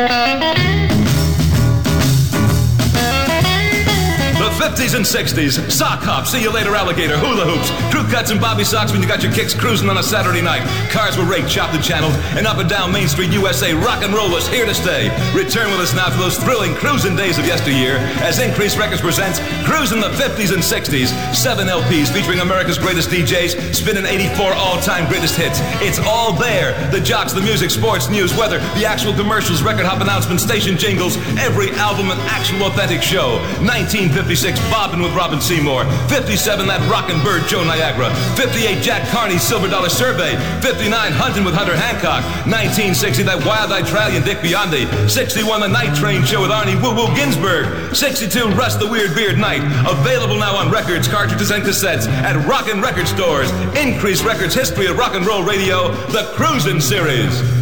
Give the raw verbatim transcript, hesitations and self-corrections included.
The fifties and sixties, sock hop, see you later alligator, hula hoops, crew cuts and bobby socks when you got your kicks cruising on a Saturday night. Cars were raked, chopped and channeled, and up and down Main Street, U S A, rock and roll was here to stay. Return with us now to those thrilling cruising days of yesteryear as Increase Records presents Cruising the fifties and sixties. Seven L Ps featuring America's greatest D Js, spinning eighty-four all-time greatest hits. It's all there. The jocks, the music, sports, news, weather, the actual commercials, record hop announcements, station jingles, every album an actual authentic show. nineteen fifty-six, Bobbin' with Robin Seymour. fifty-seven, that rockin' bird, Joe Niagara. fifty-eight, Jack Carney's Silver Dollar Survey. fifty-nine, Huntin' with Hunter Hancock. nineteen sixty, that Wild-Eyed Tralian, Dick Biondi. sixty-one, the Night Train Show with Arnie Woo Woo Ginsburg. sixty-two, Russ the Weird Beard Night. Available now on records, cartridges, and cassettes at Rockin' Record Stores. Increase Records, history of rock and roll radio, the Cruisin' Series.